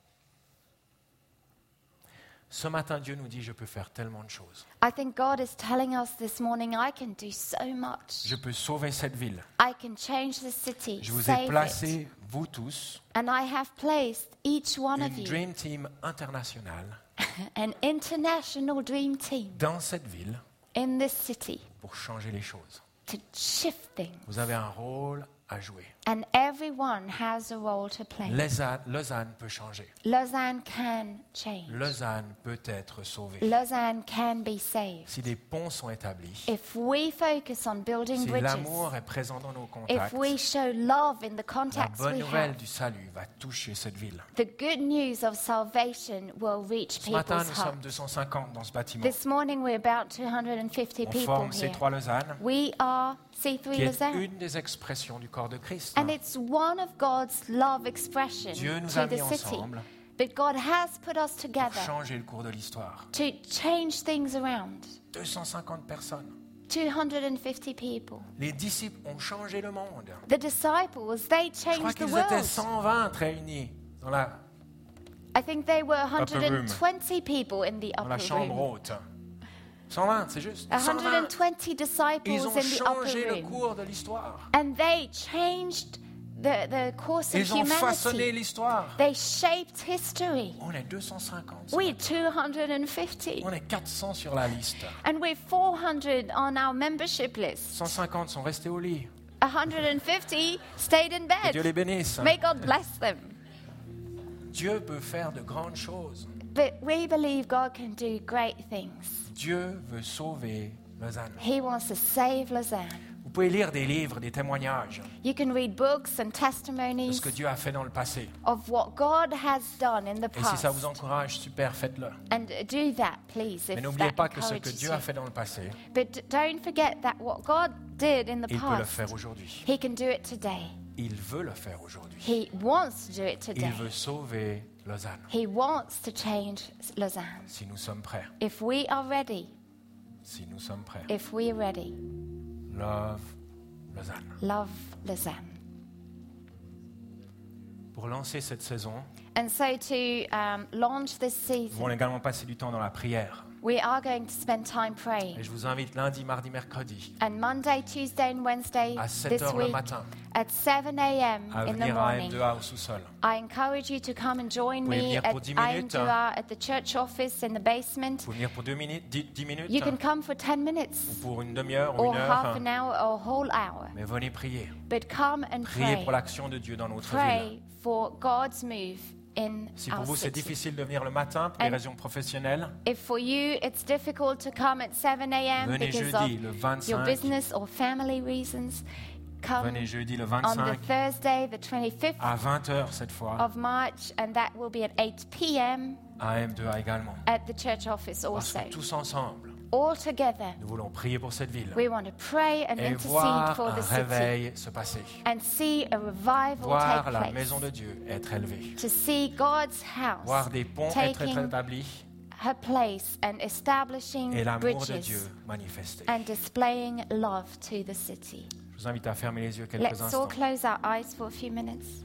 Ce matin, Dieu nous dit, je peux faire tellement de choses. I think God is telling us this morning, I can do so much. Je peux sauver cette ville. I can change the city, Je vous ai save it. placé, vous tous, And I have placed each one of une you, Dream Team internationale an international dream team dans cette ville in this city pour changer les choses. to shift things. Vous avez un rôle à jouer. And everyone has a role to play. Lausanne, Lausanne peut changer. Lausanne can change. Lausanne peut être sauvée. Lausanne can be saved. Si des ponts sont établis, If we focus on building si bridges, l'amour est présent dans nos contacts, if we show love in the la contacts bonne we nouvelle have, du salut va toucher cette ville. the good news of salvation will reach Ce matin, people's nous sommes hearts. deux cent cinquante dans ce bâtiment. This morning we're about two hundred fifty On people forme here. C trois Lausanne, We are C three qui est Lausanne. une des expressions du corps de Christ. And it's one of God's love expression Dieu nous to a the mis city. ensemble But God has put us pour together changer le cours de l'histoire. to change things around. deux cent cinquante personnes. two hundred fifty people. Les disciples ont changé le monde. The disciples, they Je crois changed the qu'ils étaient world. cent vingt réunis dans la, I think they were Upper room. one hundred twenty people in the dans la upper chambre room. haute. cent vingt, c'est juste. cent vingt. one hundred twenty disciples Ils in ont the changé upper le room. cours de l'histoire. And they changed the, the course of Ils ont façonné humanity. l'histoire. They shaped history. On est deux cent cinquante. We're two hundred fifty. On est quatre cents sur la liste. And we're four hundred on our membership list. cent cinquante sont restés au lit. one hundred fifty stayed in Que Dieu les bed. bénisse. May God bless them. Dieu peut faire de grandes choses. But we believe God can do great things. Dieu veut sauver Lausanne. He wants to save Lausanne. Vous pouvez lire des livres, des témoignages You can read books and de testimonies ce que Dieu a fait dans le passé. of what God has done in the Et si ça past. vous encourage, super, faites-le. And do that, please, Mais if n'oubliez that pas que ce que encourages Dieu you. a fait dans le passé, But d- don't forget that what God did in the il peut le past, faire aujourd'hui. He can do it today. Il veut le faire aujourd'hui. He wants to do it Il today. veut sauver Lausanne. He wants to change Lausanne. Si nous sommes prêts, If we are ready, si nous sommes prêts, if we are ready, love Lausanne. love Lausanne. Pour lancer cette saison, And so to um, launch this nous allons season, également passer du temps dans la prière. we are going to spend time Et praying. je vous invite lundi, mardi, mercredi, And Monday, Tuesday, and Wednesday à sept this heures le week matin, at seven a.m. à in the venir à M morning, deux A au sous-sol. I encourage you to come and join Vous pouvez me venir at pour dix I M minutes. two R at the church office in the basement. Vous venir pour deux minutes, dix, dix minutes, You can come for ten ou minutes pour une demi-heure ou or une half heure. an hour or a whole hour. Mais venez prier. But come and Priez pray. pour l'action de Dieu dans notre ville. Pray for God's move in Si pour our vous c'est city. difficile de venir le matin pour des And- raisons professionnelles, If for you it's difficult to come at seven a.m. venez because jeudi of le your vingt-cinq. business or family reasons, come Venez jeudi le on the vingt-cinq Thursday, the twenty-fifth à vingt heures cette fois, of March, and that will be at eight p.m. à M deux A également. at the church office Parce also. que tous ensemble, All together, nous voulons prier pour cette ville we want to pray and et intercede voir for un the city réveil se passer. and see a revival Voir take la place. maison de Dieu être élevée. To see God's house Voir des ponts être taking établis her place and establishing et l'amour de bridges Dieu manifesté. and displaying love to the city. Je vous invite à fermer les yeux quelques Let's all instants. close our eyes for a few minutes.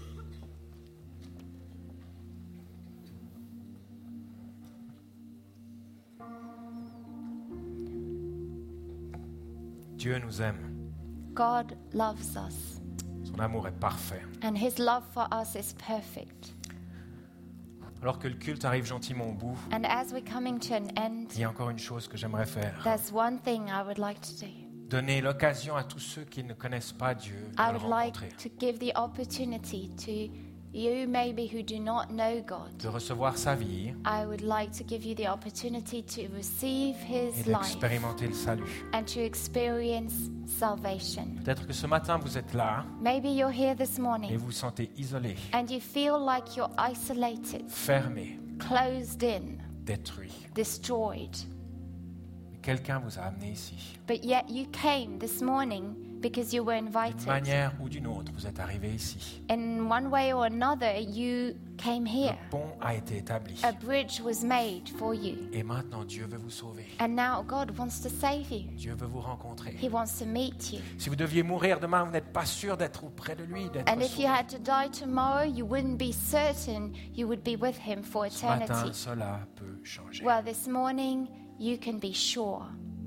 Dieu nous aime. God loves us, Son amour est parfait. and His love for us is perfect. Alors que le culte arrive gentiment au bout, And as we're coming to an end, il y a encore une chose que j'aimerais faire. there's one thing I would like to do. Donner l'occasion à tous ceux qui ne connaissent pas Dieu de I le would like rencontrer, to give the opportunity to you maybe who do not know God. de recevoir sa vie I would like to give you the opportunity to receive et His life d'expérimenter le salut. and to experience salvation. Peut-être que ce matin vous êtes là Maybe you're here this et morning vous vous sentez isolé, and you feel like you're isolated, fermé, closed in, détruit. destroyed. quelqu'un vous a amené ici. But yet you came this morning because you were D'une invited. manière ou d'une autre, vous êtes arrivé ici. In one way or another, you came here. Le pont a été établi. A bridge was made for you. Et maintenant, Dieu veut vous sauver. And now God wants to save you. Dieu veut vous rencontrer. He wants to meet you. Si vous deviez mourir demain, vous n'êtes pas sûr d'être auprès de lui, d'être And if you sauvé. had to die tomorrow, you wouldn't be certain you would be with him for Ce matin, eternity. cela peut changer. Well, this morning, you can be sure.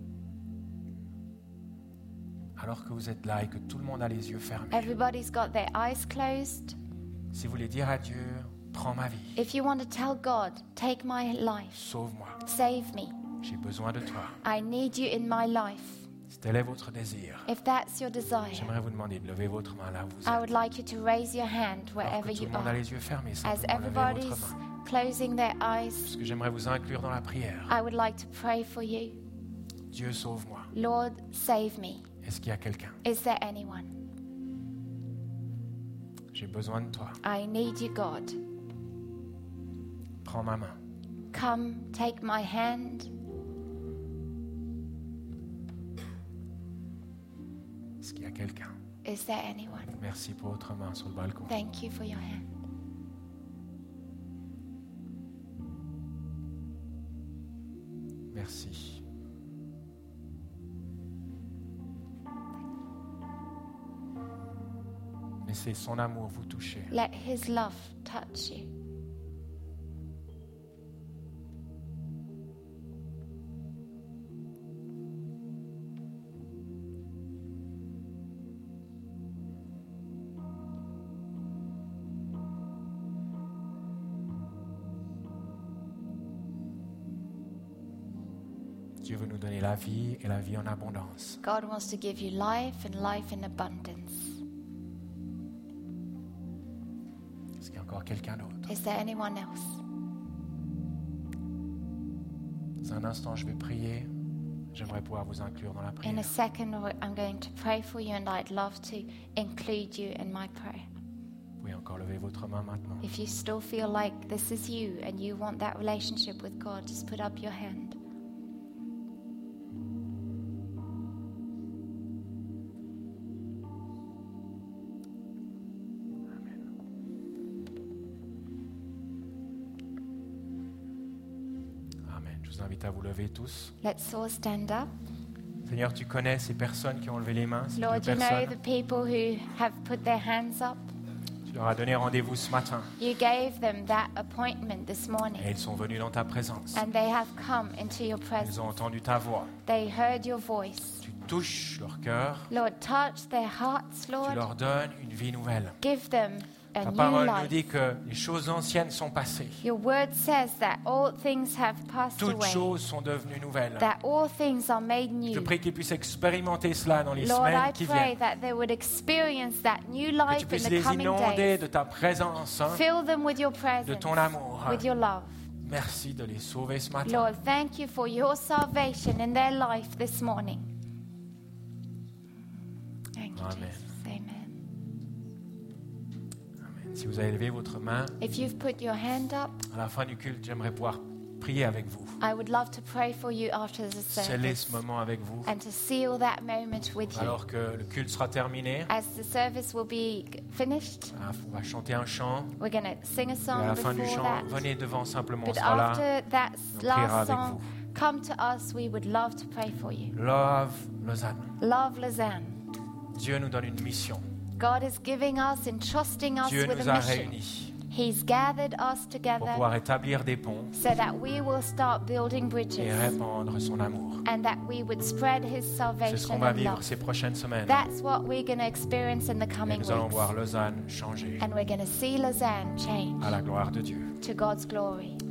Alors que vous êtes là et que tout le monde a les yeux fermés, Everybody's got their eyes closed. si vous voulez dire à Dieu, prends ma vie, If you want to tell God, take my life, sauve-moi, save me, j'ai besoin de toi. I need you in my life. Si tel est votre désir, If that's your desire, j'aimerais vous demander de lever votre main là où vous I êtes. would like you to raise your hand Alors wherever que tout you le monde a are. les yeux fermés, As simplement levez everybody's votre main. closing their eyes, Parce que j'aimerais vous inclure dans la prière. I would like to pray for you. Dieu, sauve-moi. Lord, save me. Est-ce qu'il y a quelqu'un? Is there anyone? J'ai besoin de toi. I need you, God. Prends ma main. Come, take my hand. Est-ce qu'il y a quelqu'un? Is there anyone? Merci pour votre main sur le balcon. Thank you for your hand. Merci. Laissez son amour vous toucher. Let his love touch you. Dieu veut nous donner la vie et la vie en abondance. God wants to give you life and life in abundance. Est-ce qu'il y a encore quelqu'un d'autre? Is there anyone else? Dans un instant, je vais prier. J'aimerais pouvoir vous inclure dans la In prière. a second, I'm going to pray for you, and I'd love to include you in my prayer. Vous pouvez encore lever votre main maintenant. If you still feel like this is you and you want that relationship with God, just put up your hand. Amen. Je vous invite à vous lever tous. Let's all stand up. Seigneur, tu connais ces personnes qui ont levé les mains, ces Lord, deux you know personnes. the people who have put their hands up. Tu leur as donné rendez-vous ce matin You gave them that appointment this et morning, ils sont venus dans ta présence. and they have come into your Ils presence. ont entendu ta voix. They heard your voice. Tu touches leur cœur. Lord, touch their hearts, Tu Lord. leur donnes une vie nouvelle. Give them a Ta new parole nous life. dit que les choses anciennes sont passées. Your word says that all things have passed Toutes away, choses sont devenues nouvelles. that all things are made Je new. prie qu'ils puissent expérimenter cela dans les Lord, I semaines qui pray viennent. that they would experience that new Que tu life in puisses the les coming inonder days. de ta présence, hein, Fill them with your de presence, ton amour. with your love. Merci de les sauver ce matin. Lord, thank you for your salvation in their life this morning. Thank you, Amen. Jesus. Amen. Amen. Si vous avez levé votre main, If you've put your hand up, à la fin du culte, j'aimerais pouvoir prier avec vous. I would love to pray for you after the Sceller service ce moment avec vous. and to seal that moment with you. Alors que le culte sera terminé, As the service will be finished, on va chanter un chant. we're going to sing a Et à song la fin du before chant, that. venez devant simplement, on But sera là. after that on priera last avec song, vous. come to us. We would love to pray for you. Love Lausanne. Love Lausanne. Dieu nous donne une mission. God is giving us, entrusting us Dieu with nous a a mission. réunis He's gathered us pour together pouvoir établir des ponts so that we will start building et bridges répandre son amour. and that we would spread His C'est ce salvation qu'on va and vivre love. ces prochaines semaines. That's what we're going to experience in the Et coming nous allons weeks. voir Lausanne changer And we're going to see Lausanne change à la gloire de Dieu. to God's glory.